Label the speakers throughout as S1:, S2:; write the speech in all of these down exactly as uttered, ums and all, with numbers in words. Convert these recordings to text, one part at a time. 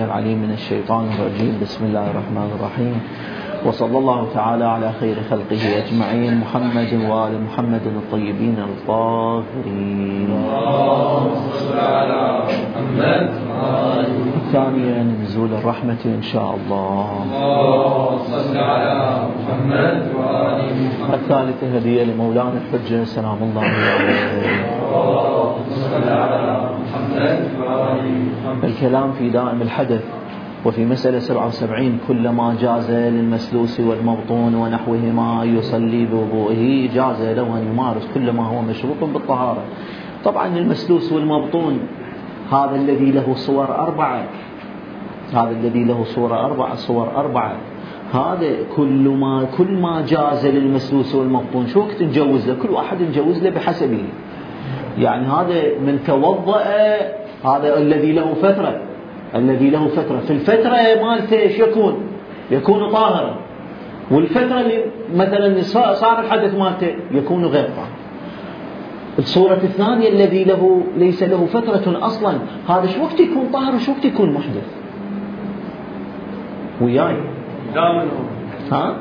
S1: السميع العليم من الشيطان الرجيم. بسم الله الرحمن الرحيم، وصلى الله تعالى على خير خلقه أجمعين، محمد وآل محمد الطيبين الطاهرين.
S2: اللهم صل على محمد وآل محمد.
S1: ثانيا نزول الرحمة إن شاء الله.
S2: اللهم صل على محمد وآل محمد.
S1: الثالثة هدية لمولانا الحجة سلام الله عليه.
S2: اللهم صل على محمد وآل محمد.
S1: الكلام في دائم الحدث وفي مسألة سبعة وسبعين كلما جاز للمسلوس والمبطون ونحوهما يصلي بوضوئه جاز له أن يمارس كل ما هو مشروط بالطهارة. طبعا المسلوس والمبطون هذا الذي له صور أربعة، هذا الذي له صور أربعة صور أربعة هذا كل ما كل ما جاز للمسلوس والمبطون شو وقت نجوز له؟ كل واحد نجوز له بحسبه. يعني هذا من توضأ، هذا الذي له فترة، الذي له فترة في الفترة مالته ايش يكون؟ يكون طاهرا. والفترة اللي مثلا صار الحدث مالته يكون غير طاهر. الصورة الثانية الذي له ليس له فترة أصلا، هذا شو وقت يكون طاهر وشو وقت يكون محدث؟ وياي ها؟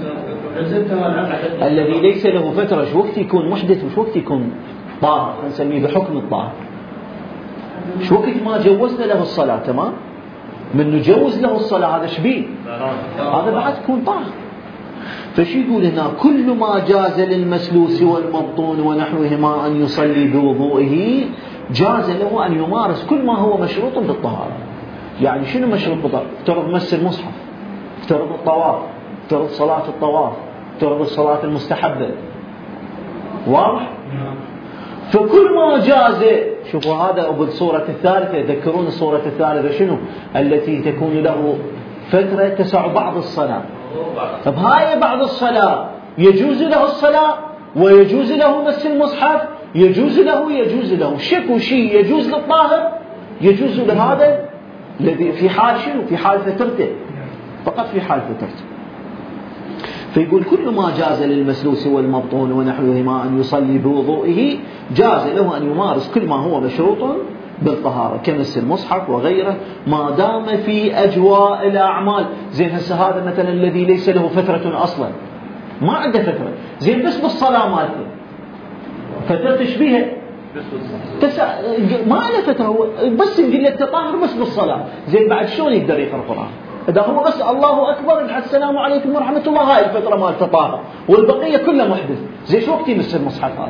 S1: الذي ليس له فترة شو وقت يكون محدث وشو وقت يكون طاهر، نسميه بحكم الطاهر. شو وقت ما جوزنا له الصلاة، تمام؟ من نجوز له الصلاة هذا شبيه، هذا بعد يكون طاهر. فشي يقول هنا كل ما جاز للمسلوس والمبطون ونحوهما أن يصلي بوضوئه جاز له أن يمارس كل ما هو مشروط بالطهارة. يعني شنو مشروط بالطهارة؟ افترض مس المصحف، افترض الطواف، افترض صلاة الطواف، افترض الصلاة المستحبة، واضح؟ فكل ما جاز. شوفوا هذا بالصورة الثالثة، ذكرون الصورة الثالثة شنو؟ التي تكون له فترة تسع بعض الصلاة. بهاي بعض الصلاة يجوز له الصلاة ويجوز له مس المصحف، يجوز له يجوز له شك شيء يجوز للطاهر يجوز لهذا الذي في حال شنو؟ في حال فترته، فقط في حال فترته. فيقول كل ما جاز للمسلوس والمبطون ونحوهما أن يصلي بوضوئه جاز له أن يمارس كل ما هو مشروط بالطهارة كمس المصحف وغيره ما دام في أجواء الأعمال. زين هسه هذا مثلا الذي ليس له فترة أصلا، ما عنده فترة، زين بس بالصلاة مالته فترة تشبيهه تسع... ما له فترة، هو بس نقول له تطهر بس بالصلاة. زين بعد شلون يقدر يقرأ القرآن إذا هو بس الله أكبر السلام عليكم ورحمة الله، هاي الفترة مال الطهارة والبقية كله محدث. زين شو وقت يمس المصحف هذا؟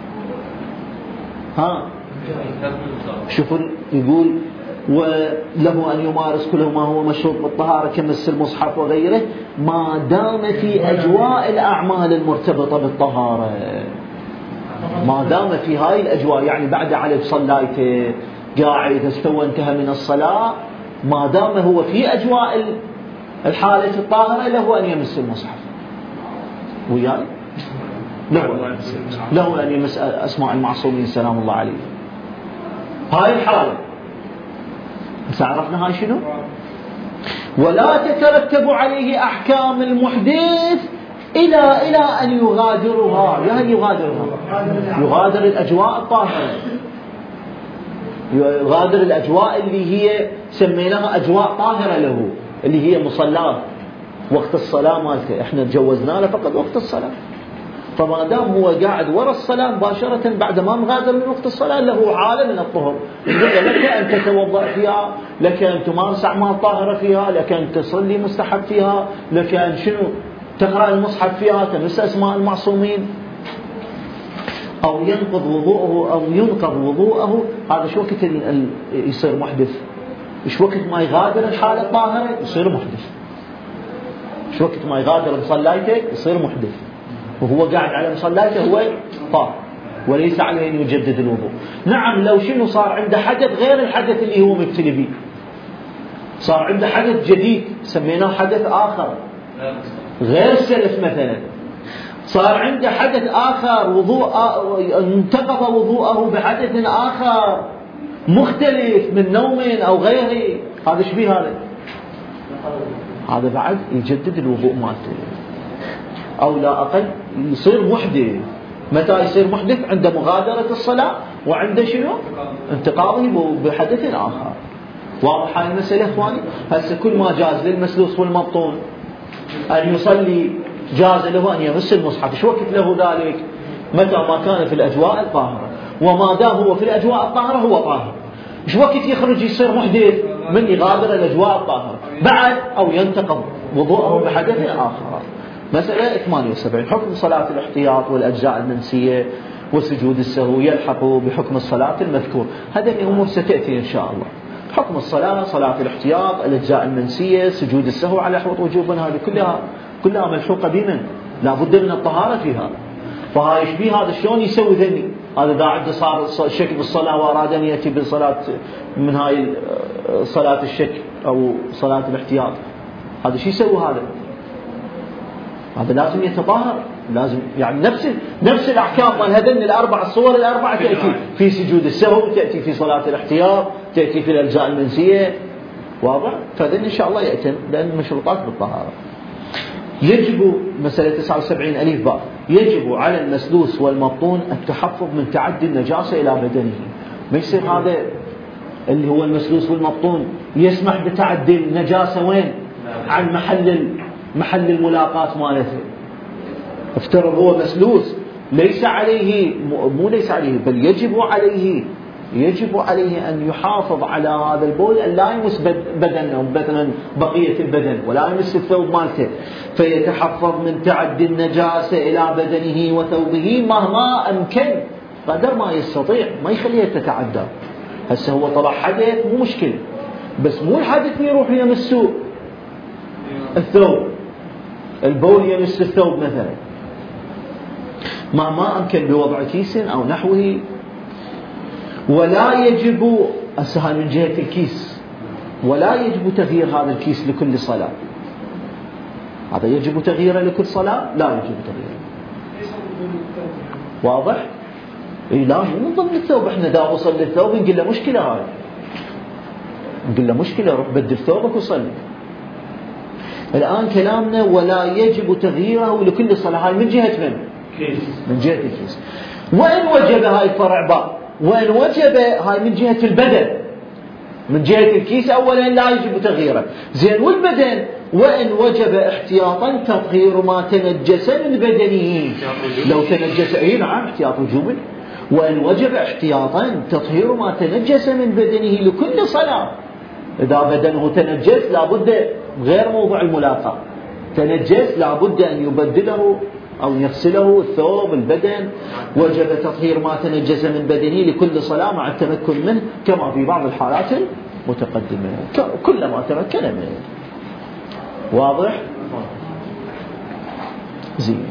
S1: ها شوفوا يقول وله أن يمارس كل ما هو مشروط بالطهارة كمس المصحف وغيره ما دام في أجواء الأعمال المرتبطة بالطهارة، ما دام في هاي الأجواء. يعني بعد على بصلايته قاعد استوى انتهى من الصلاة، ما دام هو في أجواء الحالة الطاهرة له أن يمس المصحف. وياي له, له أن يمس أسماء المعصومين سلام الله عليه. هاي الحالة بس عرفنا هاي شنو؟ ولا تترتب عليه أحكام المحدث إلى إلى أن يغادرها. يعني يغادرها، يغادر الأجواء الطاهرة، يغادر الأجواء اللي هي سميناها أجواء طاهرة له، اللي هي مصلاة وقت الصلاة مالته، احنا تجوزنا له فقط وقت الصلاة. فما دام هو قاعد وراء الصلاة مباشرة بعد ما مغادر من وقت الصلاة له حالة من الطهر، لك أن تتوضأ فيها، لك أن تمارس أعمال طاهرة فيها، لك أن تصلي مستحب فيها، لك أن شنو تقرأ المصحف فيها، تمس أسماء المعصومين، أو ينقض وضوءه أو ينقض وضوءه. هذا شو وقت يصير محدث؟ شو وقت ما يغادر الحالة الطاهرة يصير محدث، شو وقت ما يغادر مصلايته يصير محدث، وهو قاعد على مصلايته هو طاهر وليس عليه أن يجدد الوضوء. نعم لو شنو صار عنده حدث غير الحدث اللي هو مبتلي به، صار عنده حدث جديد سميناه حدث آخر غير السلف، مثلا صار عنده حدث آخر وضوء انتقض وضوءه بحدث آخر مختلف من نوم أو غيره، هذا شبيه هذا هذا بعد يجدد الوضوء مالته، أو لا أقل يصير محدث. متى يصير محدث؟ عند مغادرة الصلاة وعند شنو؟ انتقاضه بحدث آخر. واضح هاي المسألة إخواني؟ هسه كل ما جاز للمسلوس والمبطون أن يصلي جاز له أن يمس المصحف. شو وقت له ذلك؟ متى ما كان في الأجواء الطاهرة، وما دام هو في الأجواء الطاهرة هو طاهر. شو وقت يخرج يصير محدث؟ من يغادر الأجواء الطاهرة بعد أو ينتقض وضوءه بحدث آخر. مسألة ثمانية وسبعين. حكم صلاة الاحتياط والأجزاء المنسية وسجود السهو يلحق بحكم الصلاة المذكور. هذه الأمور ستأتي إن شاء الله. حكم الصلاة، صلاة الاحتياط، الأجزاء المنسية، سجود السهو على حوض وجوبا، هذه كلها كلها ملحوقة بمن؟ لا بد من الطهارة فيها. فهاي يشبيه هذا شلون يسوي ذني؟ هذا إذا عنده صار شك بالصلاة وأراد أن يأتي بالصلاة من هاي صلاة الشك أو صلاة الاحتياط، هذا شو يسوي؟ هذا هذا لازم يتطهر، لازم يعني نفس نفس الأحكام مال هذين الأربع الصور الأربعة تأتي في سجود السهو، تأتي في صلاة الاحتياط، تأتي في الأجزاء المنسية. واضح؟ فهذين إن شاء الله يأتين لأن المشروطات بالطهارة. يجب مسألة تسعة وسبعين ألف باء. يجب على المسلوس والمبطون التحفظ من تعدي النجاسة إلى بدنه. ما يصير هذا اللي هو المسلوس والمبطون يسمح بتعدي النجاسة وين؟ عن محل محل الملاقاة مالته. افترض هو مسلوس ليس عليه، مو ليس عليه بل يجب عليه يجب عليه أن يحافظ على هذا البول أن لا يمس بدنه مثلا بقية البدن ولا يمس الثوب مالته، فيتحفظ من تعدي النجاسة إلى بدنه وثوبه مهما أمكن قدر ما يستطيع، ما يخليها تتعدى. هسه هو طلع حدث مو مشكلة، بس مو الحدث يروح يمس الثوب، البول يمس الثوب مثلا، مهما أمكن بوضع كيس أو نحوه. ولا يجب السهل من جهة الكيس، ولا يجب تغيير هذا الكيس لكل صلاة. هذا يجب تغييره لكل صلاة؟ لا يجب تغييره. واضح؟ إيه لا مو من ضمن الثوب. احنا دا وصل للثوب نقول له مشكلة، هاي نقول له مشكلة، روح بدل ثوبك وصلي. الآن كلامنا ولا يجب تغييره لكل صلاة، هاي من جهة من؟ من جهة الكيس. وإن وجب هاي الفرع باء، وإن وجب هاي من جهة البدن، من جهة الكيس أولا لا يجب تغييره. زين والبدن وإن وجب احتياطا تطهير ما تنجس من بدنه. لو تنجس أي نعم احتياط وجوب. وإن وجب احتياطا تطهير ما تنجس من بدنه لكل صلاة. إذا بدنه تنجس لابد غير موضع الملاقاة، تنجس لابد أن يبدله أو يغسله الثوب البدن. وجب تطهير ما تنجس من بدنه لكل صلاة مع التمكن منه كما في بعض الحالات المتقدمة، كلما تمكن منه. واضح؟ زين.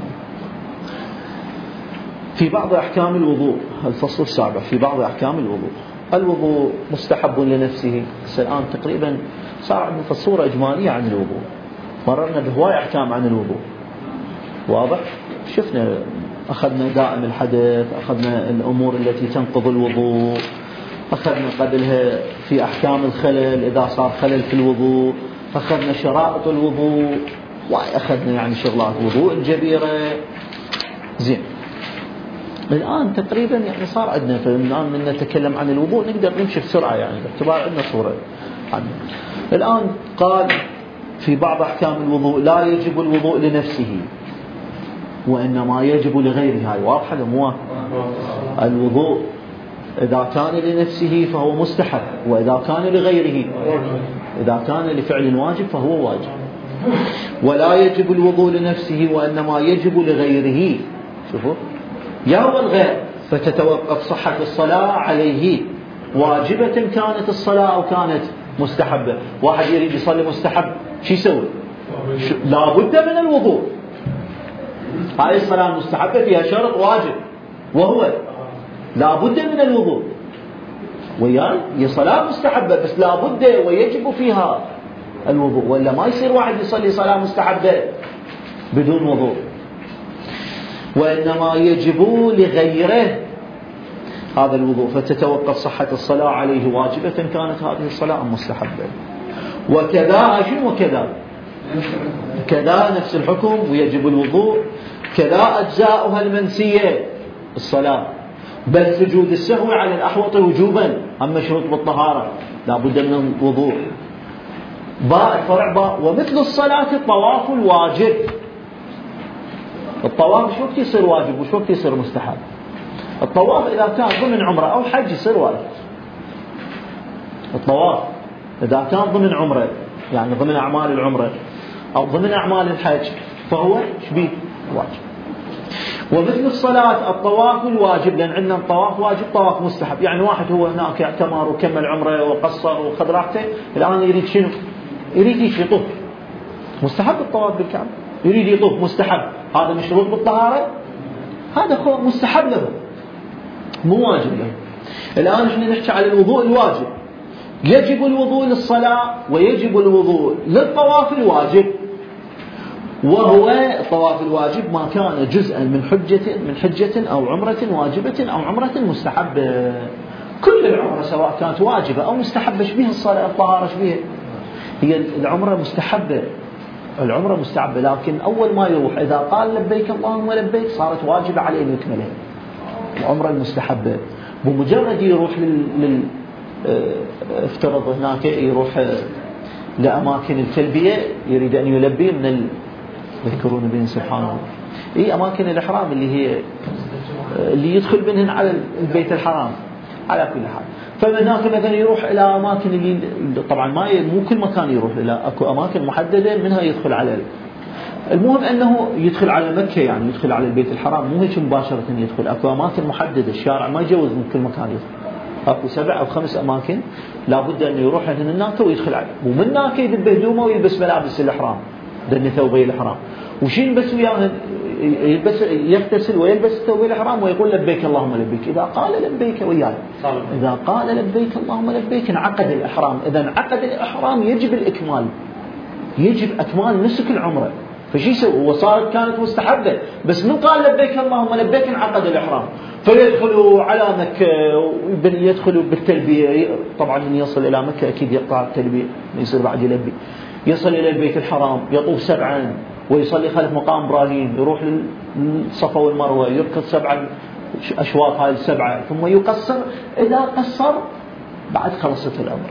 S1: في بعض أحكام الوضوء، الفصل السابع في بعض أحكام الوضوء. الوضوء مستحب لنفسه. الآن تقريبا صار عندنا صورة إجمالية عن الوضوء، مررنا بهواية أحكام عن الوضوء. واضح؟ شفنا أخذنا دائم الحدث، أخذنا الأمور التي تنقض الوضوء، أخذنا قبلها في أحكام الخلل إذا صار خلل في الوضوء، أخذنا شرائط الوضوء، وأخذنا يعني شغلات وضوء الجبيرة. زين. الآن تقريبا يعني صار عندنا الآن من نتكلم عن الوضوء نقدر نمشي بسرعة يعني باعتبار عندنا صورة عنه. الآن قال في بعض أحكام الوضوء لا يجب الوضوء لنفسه وإنما يجب لغيره. هاي واضحة مو؟ الوضوء إذا كان لنفسه فهو مستحب، وإذا كان لغيره، إذا كان لفعل واجب فهو واجب. ولا يجب الوضوء لنفسه وإنما يجب لغيره. شوفوا يا هو الغير، فتتوقف صحة الصلاة عليه، واجبة كانت الصلاة أو كانت مستحبة. واحد يريد يصلي مستحب شو يسوي؟ لا بد من الوضوء. هاي الصلاة المستحبة فيها شرط واجب وهو لا بد من الوضوء. وياي هي صلاة مستحبة بس لا بد ويجب فيها الوضوء، ولا ما يصير واحد يصلي صلاة مستحبة بدون وضوء. وإنما يجب لغيره هذا الوضوء، فتتوقف صحة الصلاة عليه واجبة كانت هذه الصلاة أم مستحبة. وكذا شنو وكذا كذا نفس الحكم ويجب الوضوء، كذا أجزاؤها المنسية الصلاة، بل سجود السهو على الأحوط وجوبا، أما شروط بالطهارة لا بد من الوضوء. باء الفرع باء. ومثل الصلاة الطواف الواجب. الطواف شو وقت يصير واجب وشو وقت يصير مستحب؟ الطواف إذا كان ضمن عمرة أو حج يصير واجب. الطواف إذا كان ضمن عمرة يعني ضمن أعمال العمرة أو ضمن أعمال الحج فهو شبيه واجب. ومثل الصلاة الطواف الواجب، لأن عندنا الطواف واجب طواف مستحب. يعني واحد هو هناك اعتمر وكمل عمره وقصر وخذ راحته، الآن يريد شنو؟ يريد يطوف. مستحب الطواف بالكعبة، يريد يطوف مستحب، هذا مشروط بالطهارة، هذا هو مستحب له مو واجب له. الآن احنا نحكي على الوضوء الواجب. يجب الوضوء للصلاة ويجب الوضوء للطواف الواجب. وهو الطواف الواجب ما كان جزءا من حجة من حجة أو عمرة واجبة أو عمرة مستحبة. كل العمرة سواء كانت واجبة أو مستحبة شبيه الصلاة الطهارة شبيه. هي العمرة مستحبة، العمرة مستحبة، لكن أول ما يروح إذا قال لبيك اللهم لبيك صارت واجبة عليه أن يكملها. العمرة المستحبة بمجرد يروح لل, لل... افترض هناك يروح لأماكن التلبية يريد أن يلبي من ال... يذكرون بين سبحانه اي اماكن الاحرام اللي هي اللي يدخل منهن على البيت الحرام على كل حال. فمن هناك مثلا يروح الى اماكن اللي طبعا ما مو كل مكان يروح الى اكو اماكن محدده منها يدخل على. المهم انه يدخل على مكه يعني يدخل على البيت الحرام مو هيك مباشره يدخل، اكو اماكن محدده الشارع ما يجوز من كل مكان يدخل. اكو سبع او خمس اماكن لابد انه يروح لهن هناك ويدخل عليه، ومن هناك يذب هدومه ويلبس ملابس الاحرام دن ثوبي الإحرام. وش يلبس وياه؟ يلبس يغتسل ويلبس ثوبي الإحرام ويقول لبيك اللهم لبيك. إذا قال لبيك وياه إذا قال لبيك اللهم لبيك انعقد الإحرام. إذا انعقد الإحرام يجب الإكمال، يجب أكمال نسك العمرة. فشي يسوي؟ وصارت كانت مستحبة بس من قال لبيك اللهم لبيك انعقد الإحرام. فيدخلوا على مكة ويدخلوا بالتلبية. طبعا من يصل إلى مكة أكيد يقطع التلبية يصير بعد يلبي. يصل إلى البيت الحرام يطوف سبعا ويصلي خلف مقام إبراهيم، يروح للصفا والمروة يركض سبعا أشواط هاي السبعة ثم يقصر. إذا قصر بعد خلصت الأمر،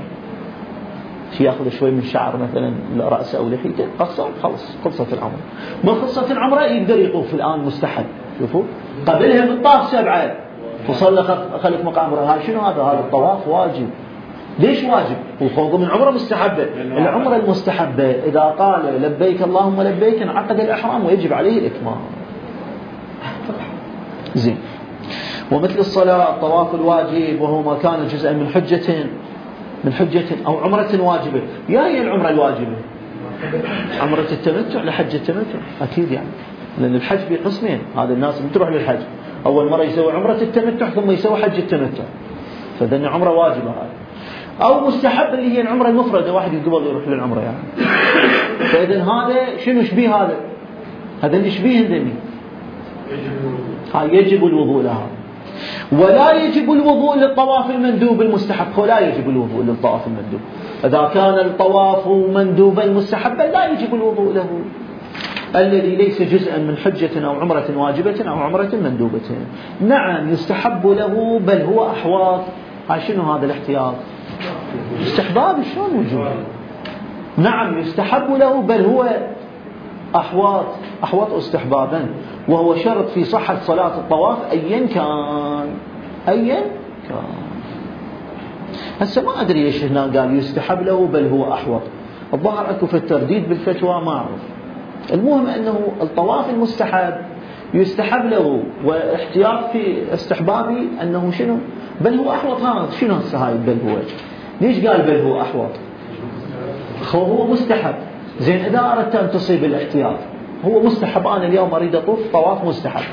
S1: يأخذ شوي من شعر مثلا رأسه أو لحيته قصر خلص خلصت الأمر. ما خلصت العمرة يقدر يطوف الآن مستحب. شوفوا قبلها بالطاف سبعة وصلى خلف مقام إبراهيم. هاي شنو هذا؟ هذا الطواف واجب. ليش واجب؟ وخوض من عمره مستحبة. العمرة المستحبة إذا قال لبيك اللهم لبيك انعقد الإحرام ويجب عليه الإكمال. زين. ومثل الصلاة الطواف الواجب وهو ما كان جزءا من حجة من حجة أو عمرة واجبة. يا هي العمرة الواجبة؟ عمرة التمتع لحج التمتع أكيد يعني، لأن الحج بقسمين. هذا الناس بتروح للحج أول مرة يسوي عمرة التمتع ثم يسوي حج التمتع، فذن عمرة واجبة هذه. أو مستحب اللي هي العمرة المفردة، واحد قبل يروح للعمرة يعني. فإذن هذا شنو شبيه؟ هذا هذا اللي شبيه ذني هاي يجب الوضوء لها. ولا يجب الوضوء للطواف المندوب المستحب. ولا يجب الوضوء للطواف المندوب. إذا كان الطواف مندوبا مستحبا لا يجب الوضوء له، الذي ليس جزءا من حجة أو عمرة واجبة أو عمرة مندوبة. نعم يستحب له بل هو أحواط. هاي شنو هذا الاحتياط؟ استحباب شلون وجوب؟ نعم يستحب له بل هو أحواط أحواط استحبابا، وهو شرط في صحة صلاة الطواف أيا كان أيا كان. هسه ما أدري إيش هنا قال يستحب له بل هو أحوط. الظاهر أكو في الترديد بالفتوى ما أعرف. المهم أنه الطواف المستحب يستحب له، واحتياط في استحبابي أنه شنو بل هو أحوط. هذا شنو هاي بل هو؟ ليش قال بل هو أحوط؟ هو مستحب. زين إذا أردت أن تصيب الاحتياط هو مستحب. أنا اليوم أريد أطوف طواف مستحب،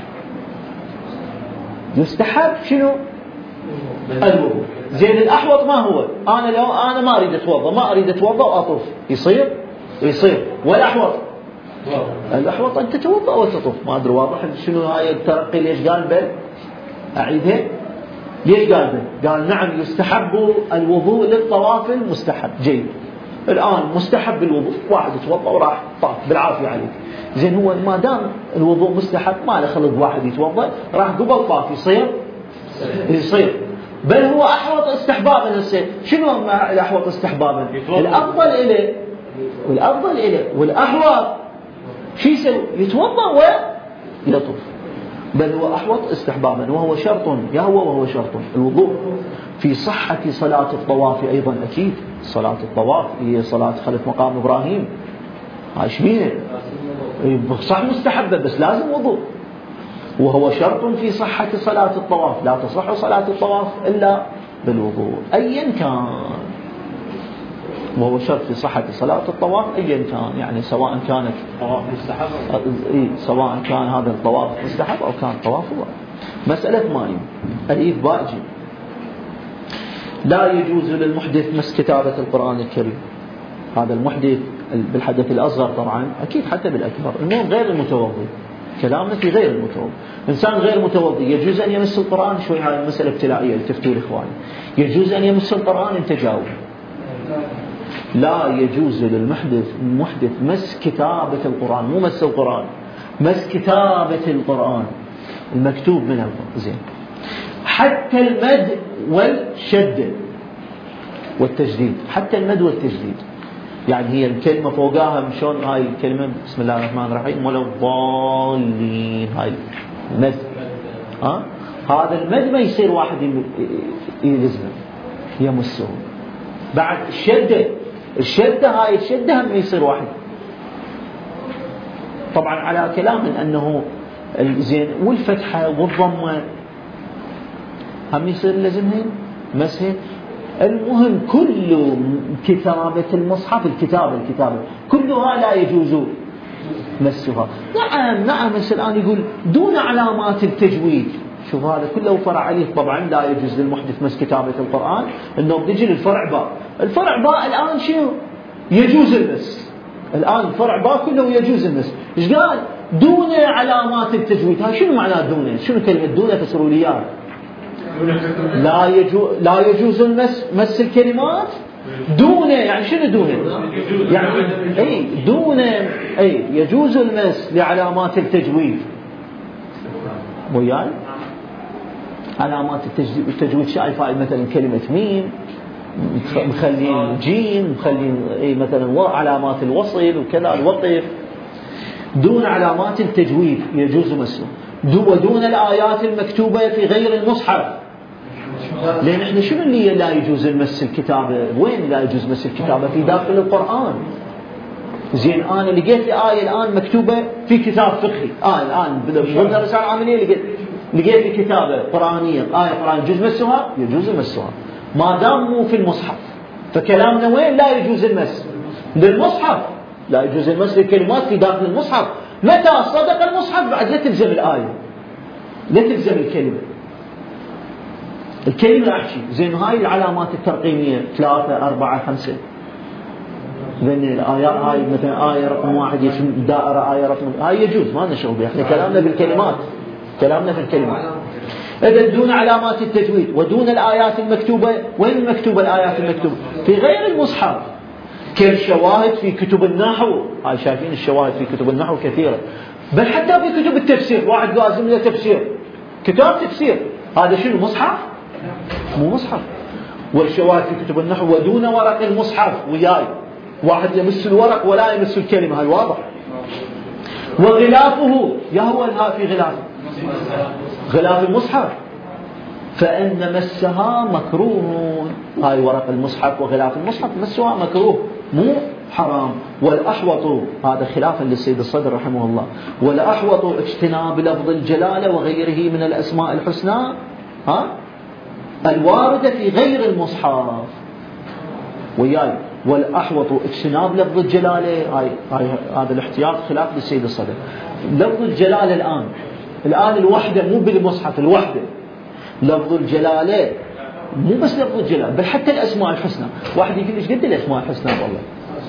S1: يستحب شنو؟ الوضوء. زين الأحوط ما هو؟ أنا لو أنا ما أريد أتوضأ ما أريد أتوضأ وأطوف يصير؟ يصير. والأحوط الأحوط أن تتوضأ وتطوف. ما أدري واضح شنو هاي الترقي؟ ليش قال بل؟ أعيدها. ليش قال بل؟ قال نعم يستحب الوضوء للطواف المستحب. جيد. الآن مستحب الوضوء، واحد يتوضأ وراح طاف بالعافية عليك. زين هو ما دام الوضوء مستحب ما له خلق واحد يتوضأ راح قبل طاف يصير؟ يصير. بل هو أحوط استحبابا. هسه شنو الأحوط استحبابا؟ الأفضل إليه والأفضل إليه والأحوط شو يسوي؟ يتوضأ ويطوف. بل هو أحوط استحبابا وهو شرط، يا هو وهو شرط الوضوء في صحة صلاة الطواف أيضا. أكيد صلاة الطواف هي صلاة خلف مقام إبراهيم، هاي شبينه صح مستحبة بس لازم وضوء، وهو شرط في صحة صلاة الطواف. لا تصح صلاة الطواف إلا بالوضوء أيا كان، وهو شرط في صحة صلاة الطواف أيا كان، يعني سواء كانت
S2: طواف مستحب
S1: سواء كان هذا الطواف مستحب أو كان طواف هو مسألة ماي. الإيف باجي لا يجوز للمحدث مس كتابة القرآن الكريم. هذا المحدث بالحدث الأصغر طبعا، أكيد حتى بالأكبر. المهم غير المتوضي، كلامنا في غير المتوضي. إنسان غير متوضي يجوز أن يمس القرآن؟ شوي هاي المسألة ابتلائية التفتوا الإخواني. يجوز أن يمس القرآن؟ أنت جاوب. لا يجوز للمحدث المحدث مس كتابة القرآن، مو مس القرآن، مس كتابة القرآن المكتوب من القرآن. زين، حتى المد والشد والتجديد، حتى المد والتجديد. يعني هي الكلمة فوقاها مشون هاي الكلمة بسم الله الرحمن الرحيم ولا الضالين، هاي المد. ها هذا المد ما يصير واحد يلزمه يمسه. بعد الشدة، الشدة هاي الشدة هم يصير واحد، طبعا على كلام أنه الزين والفتحة والضمة هم يصير لازمهن مسهن. المهم كل كتابة المصحف، الكتابة الكتابة كلها لا يجوز مسها. نعم نعم. الآن يقول دون علامات التجويد. شوف هذا كله فرع عليه. طبعا لا يجوز للمحدث مس كتابة القرآن، انه بيجي للفرع باء. الفرع باء الآن شنو؟ يجوز المس. الآن الفرع باء كله يجوز المس. ايش قال؟ دون علامات التجويد. ها شنو معناه دون؟ شنو كلمة دون؟ فسروا لي اياها. لا يجوز لا يجوز المس مس الكلمات دون، يعني شنو دون؟ يعني اي دون اي يجوز المس لعلامات التجويد. وياي علامات التجويد، التجويد شايف هاي مثلا كلمة ميم مخلين جيم مخلين اي مثلا علامات الوصل وكذا الوقف. دون علامات التجويد يجوز مسه. ودون الآيات المكتوبة في غير المصحف. لأن احنا شنو اللي لا يجوز المس الكتابة؟ وين لا يجوز مس الكتابة؟ في داخل القرآن. زين أنا لقيت لي آية الآن مكتوبة في كتاب فقهي، آه الآن ضمن الرسالة العاملية لقيت لقيت لي كتابة قرآنية، آية قرآنية، يجوز مسها؟ يجوز مسها ما دام مو في المصحف. فكلامنا وين لا يجوز المس؟ للمصحف لا يجوز المس للكلمات في داخل المصحف. متى صدق المصحف بعد لا تلزم الآية، لا تلزم الكلمة. الكلمة أحكي زين هاي العلامات الترقيمية ثلاثة أربعة خمسة بين الآيات، هاي مثلا آية رقم واحد يسمى دائرة، آية رقم هاي يجوز، ما نشغل بها. احنا كلامنا بالكلمات، كلامنا في الكلمات. إذا دون علامات التجويد ودون الآيات المكتوبة. وين المكتوبة الآيات المكتوبة؟ في غير المصحف، كالشواهد في كتب النحو. هاي شايفين الشواهد في كتب النحو كثيرة، بل حتى في كتب التفسير. واحد لازم له تفسير، كتاب تفسير، هذا شنو مصحف؟ مو مصحف. والشواهد في كتب النحو ودون ورق المصحف. وياي واحد يمس الورق ولا يمس الكلمة، هاي واضح. وغلافه، يا هو الهاء في غلافه، غلاف المصحف، فإن مسها مكروه. هاي ورق المصحف وغلاف المصحف مسها مكروه مو حرام. والأحوط، هذا خلافا للسيد الصدر رحمه الله، والأحوط اجتناب لفظ الجلالة وغيره من الأسماء الحسنى ها الواردة في غير المصحف. وياي والأحوط اجتناب لفظ الجلالة. هاي هاي هذا الاحتياط خلاف للسيد الصدر. لفظ الجلالة الآن الآن الوحدة مو بالمصحف، الوحدة لفظ الجلالة مو بس لفظ الجلالة بل حتى الأسماء الحسنى. واحد يقول ايش قد الأسماء الحسنى؟ والله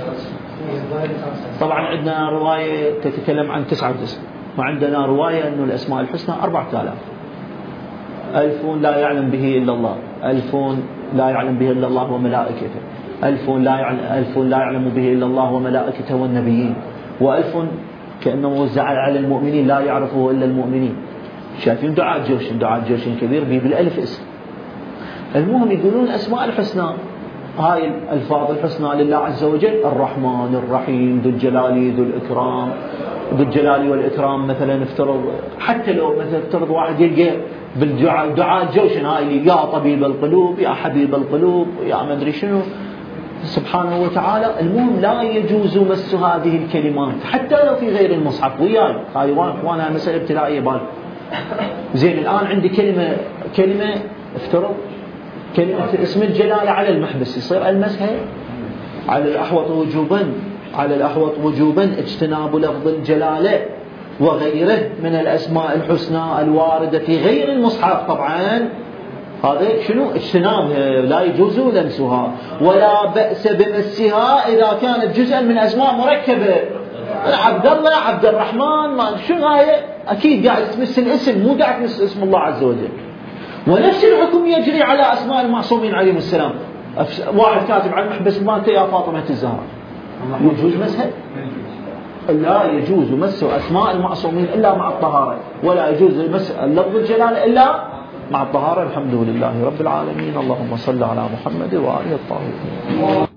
S1: طبعا عندنا رواية تتكلم عن تسعة وتسعين، وعندنا رواية أنه الأسماء الحسنى أربعة آلاف. ألف لا يعلم به إلا الله، ألف لا يعلم به إلا الله وملائكته، ألف لا يعلم ألف لا يعلم به إلا الله وملائكته والنبيين، وألف كأنه وزع على المؤمنين لا يعرفه إلا المؤمنين. شايفين دعاء جوشن؟ دعاء جوشن كبير به بالألف اسم. المهم يقولون الأسماء الحسنى، هاي الألفاظ الحسنى لله عز وجل: الرحمن الرحيم ذو الجلال ذو الإكرام. ذو الجلال والإكرام مثلا افترض، حتى لو مثلا افترض واحد يلقى بالدعاء دعاء الجوشن هاي: يا طبيب القلوب، يا حبيب القلوب، يا ما ادري شنو، سبحانه وتعالى. المهم لا يجوز مس هذه الكلمات حتى لو في غير المصحف. وياي هاي وانا مسألة ابتدائية بال زين. الآن عندي كلمة كلمة افترض كلمة اسم الجلالة على المحبس، يصير المسها على الأحوط وجوبا، على الأحوط وجوبا اجتناب لفظ الجلالة وغيره من الأسماء الحسنى الواردة في غير المصحف. طبعا هذا شنو؟ اجتنابها، لا يجوز لمسها، ولا بأس بمسها إذا كانت جزءا من أسماء مركبة. عبد الله، عبد الرحمن، ما شنو هاي، أكيد قاعد تمس الاسم، مو قاعد تمس اسم الله عز وجل. ونفس الحكم يجري على أسماء المعصومين عليهم السلام. واحد كاتب على المحبس مالته: يا فاطمة الزهراء، يجوز مسها؟ لا يجوز مس أسماء المعصومين إلا مع الطهارة، ولا يجوز مس لفظ الجلالة إلا مع الطهارة. الحمد لله رب العالمين. اللهم صل على محمد وآله الطاهرين.